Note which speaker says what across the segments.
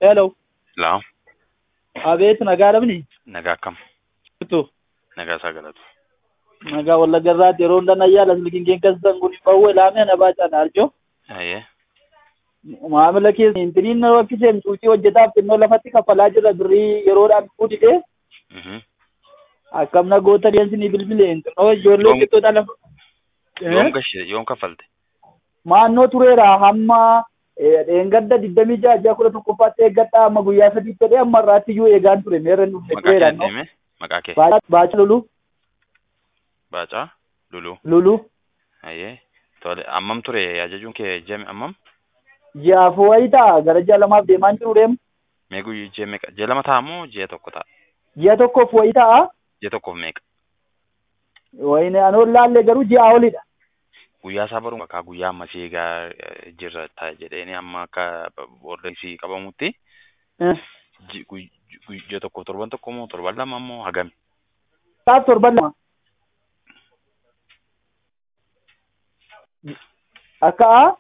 Speaker 1: Hello.
Speaker 2: Hello.
Speaker 1: Abeet nagaa dhabni.
Speaker 2: Nagaa akkam?
Speaker 1: Tu.
Speaker 2: Nagaa isaa galatu.
Speaker 1: Nagaa wallagga irraati yeroo hundaa nayyaala silkiin keen kasdan kun bawwee laamee na baacaan arjo.
Speaker 2: Ayyee.
Speaker 1: Maamila keessa intiniin na wakkiseen cuucii hojjetaaf xinnoo lafatti kaffalaa jira birrii yeroodhaan fuudhite. Akkam na goota deemsinii bilbileen xinnoo ijoollee hojjettoota lafa.
Speaker 2: Yoom kaffalte?
Speaker 1: Maannoo tureera hamma dheengadda 26 eeggadha amma guyyaa 3 ta'e amma irraatti iyyuu eegaan ture meerra nu tureera.
Speaker 2: Maqaa kee?
Speaker 1: Baaca Lulu.
Speaker 2: Baacaa Lulu.
Speaker 1: Lulu.
Speaker 2: Ayyee. Tole ammam ture ajajuun kee jeemi ammam?
Speaker 1: Ji'a fooyitaa gara ji'a lamaaf deemaan jiru deemu.
Speaker 2: Mee guyyaa ji'a meeqa? Ji'a lama ta'a moo ji'a tokko ta'a?
Speaker 1: Ji'a tokko fooyitaa.
Speaker 2: Ji'a tokkoof meeqa?
Speaker 1: Wayne anoo laallee garuu ji'a olidha.
Speaker 2: Guyyaa isaa baruu akka guyyaa ammasii egaa jirra ta'a jedheenii amma akka boordeessi qabamutti. Ji'a tokko torban tokko moo torban lama moo hagami?
Speaker 1: Saaf torban lama. Akka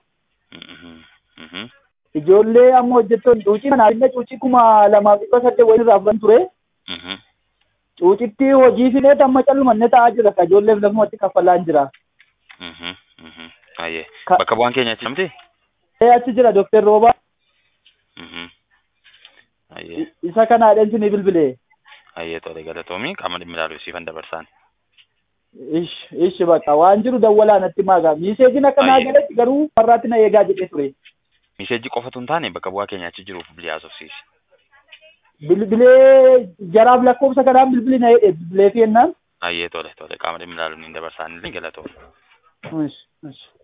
Speaker 1: ijoollee amma hojjettoon cuucii manaa cuucii 2,800 wayii irraa fudhan ture. Cuucitti hojii filee amma callumanne ta'aa jira ka ijoolleef lafumatti kaffalaan jira.
Speaker 2: Ayyee. Bakka bu'aan keenya achi namti?
Speaker 1: Achi jira Dr. Roobaa.
Speaker 2: Ayyee.
Speaker 1: Isa kanaadhaan isin bilbilee.
Speaker 2: Ayyee tole galatoomii qaama dhimmi ilaaluusiifan dabarsaan.
Speaker 1: Ishi bakka waan jiru dawwalaa natti maagaa. Miiseejiin akka naa galetti garuu warraatti na eegaa jedhee ture.
Speaker 2: Miiseejii qofatu hin taane bakka bu'aa keenya achi jiruuf bilbilii haasofsiisi.
Speaker 1: Bilbilee jaraaf lakkoofsa kanaan bilbilii na jedhee bilbilee fi ennaan.
Speaker 2: Ayyee tole qaama dhimmi ilaaluun hin dabarsaan illee galatoomii.